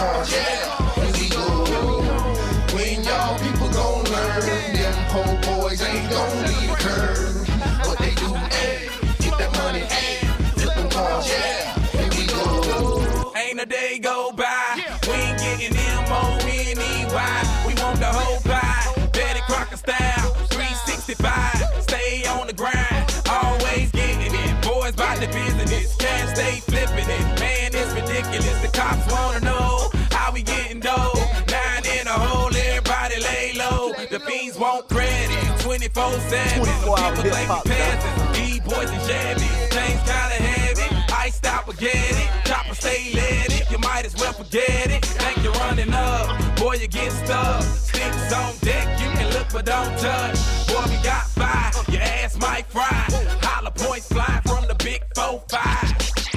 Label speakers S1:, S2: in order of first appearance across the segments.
S1: cars, yeah, here we go. When y'all people gon' learn, them poor boys ain't gon' leave the curb. What they do, ayy, get that money, ayy, flip them cars, yeah, here we go.
S2: Ain't a day go by, we ain't getting M-O-N-E-Y. We want the whole pie, Betty Crocker style, 365. Stay on the grind, always getting it. Boys by the business, cash stay flipping it. Man, it's ridiculous, the cops wanna know how we getting dough. 9 in a hole, everybody lay low. The fiends want credit, 24/7. People think we passing, these boys and shabby. Things kinda heavy, iced out spaghetti. Chopper stay ready, you might as well forget it. Think you're running up, boy you get stuck. Sticks on deck, you can look but don't touch. Boy we got fire, your ass might fry. Holler points fly from the big 4-5.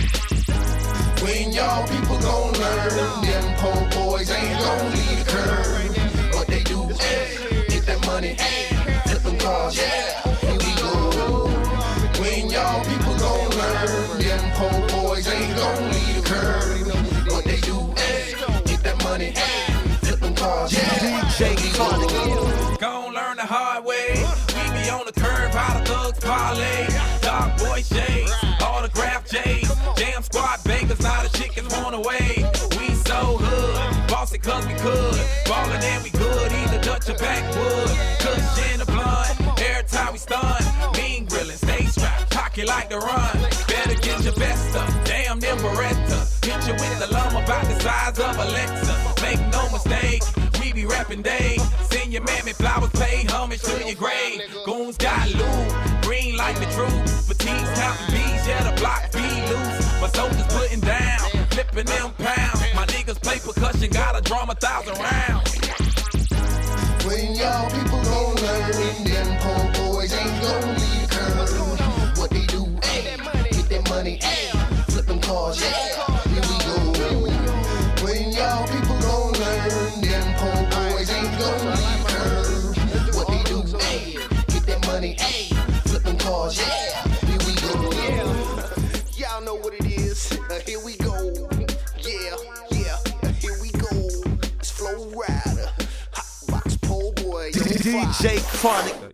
S1: When y'all people gon' learn, them poor boys ain't gon' leave the curb. What they do, ayy, get that money, ayy, flip them cars, yeah, here we go. When y'all people gon' learn, them poor boys ain't gon' leave the curb. What they do, ayy, get that money, ayy, flip them cars, yeah, here we go.
S2: Gon' learn the hard way. We be on the curve, how the thugs parlay. Dark boy shades, autograph J's. Jam squad bakers, now the chickens want away. We so hood, boss it cause we could. Ballin' and we good, either Dutch or backwood. Kush in the blunt, every time we stun. Mean grillin', stay strapped, cocky like the run. Better get your best up, damn them Beretta. Hit you with the lumber about the size of Alexa. Make no mistake, we be rapping day. Send your mammy flowers, pay homage to your grave. Goons got loot, green like the truth. Fatigues counting bees, yeah the block be loose. My soldiers putting down, flipping them pounds. My niggas play percussion, gotta drum 1,000 rounds.
S1: When y'all people gon' learn, them poor boys ain't gon' leave the curb. What they do, ayy, get that money, ayy, flip them cars, yeah, here we go. When y'all people gon' learn, them poor boys ain't gon' leave the curb. What they do, ayy, get that money, ayy, flip them cars, yeah, here we go.
S3: Yeah, y'all know what it is. Here we go. Yeah, here we go. It's Flow Rider, Hot Box Pole Boy,
S4: DJ Chronic.